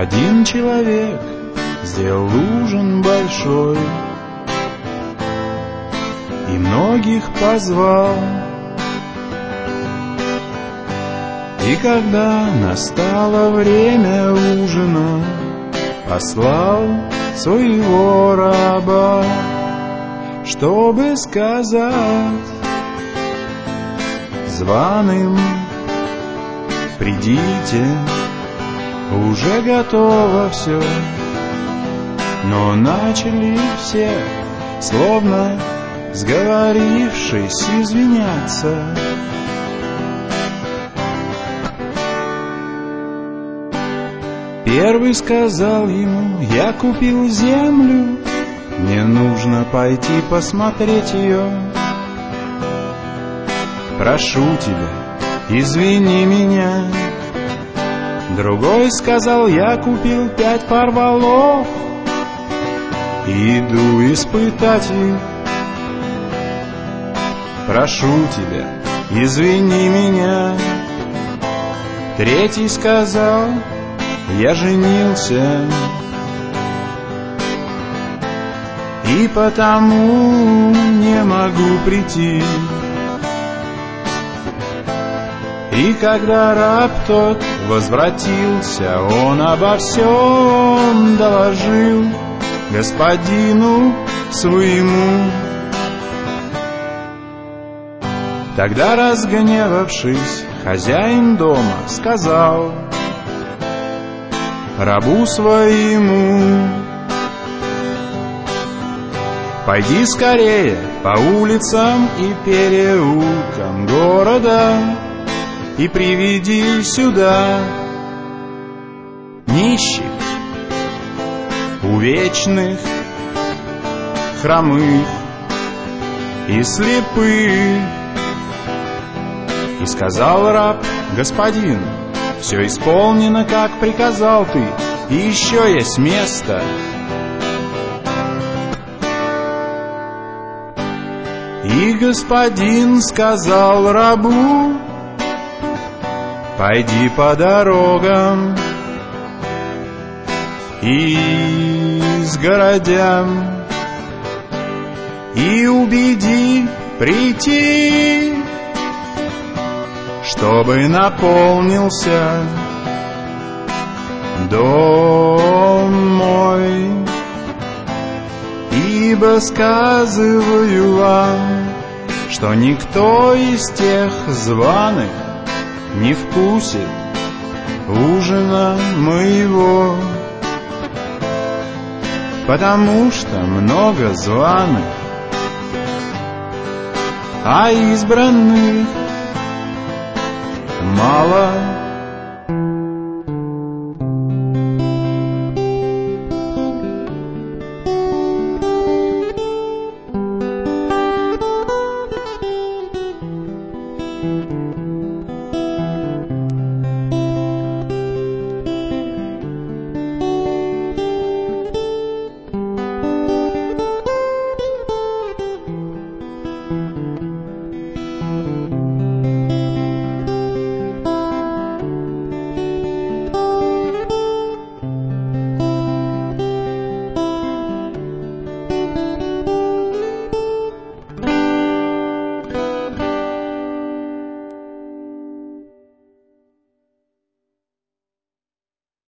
Один человек сделал ужин большой и многих позвал. И когда настало время ужина, послал своего раба, чтобы сказать званым: придите, уже готово все. Но начали все, словно сговорившись, извиняться. Первый сказал ему: я купил землю, мне нужно пойти посмотреть ее. Прошу тебя, извини меня. Другой сказал: я купил 5 пар волов, иду испытать их. Прошу тебя, извини меня. Третий сказал: я женился, и потому не могу прийти. И когда раб тот возвратился, он обо всем доложил господину своему. Тогда, разгневавшись, хозяин дома сказал рабу своему: пойди скорее по улицам и переулкам города и приведи сюда нищих, увечных, хромых и слепых. И сказал раб господину: все исполнено, как приказал ты, и еще есть место. И господин сказал рабу: пойди по дорогам и с городям и убеди прийти, чтобы наполнился дом мой. Ибо сказываю вам, что никто из тех званых не вкусит ужина моего, потому что много званых, а избранных мало.